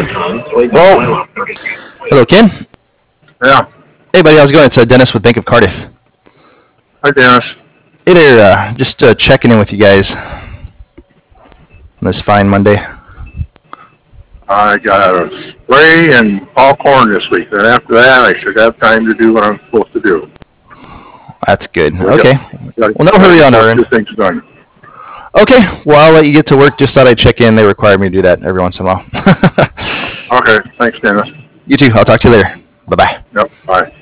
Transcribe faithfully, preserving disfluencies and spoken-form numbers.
Well, hello, Ken. Yeah. Hey, buddy, how's it going? It's uh, Dennis with Bank of Cardiff. Hi, Dennis. Hey there, uh, just uh, checking in with you guys on this fine Monday. I got a spray and all corn this week, and after that, I should have time to do what I'm supposed to do. That's good. We okay. Got, well, no hurry on our end. Things done. Okay. Well, I'll let you get to work. Just thought I'd check in. They require me to do that every once in a while. Okay. Thanks, Dennis. You too. I'll talk to you later. Bye-bye. Yep. Bye.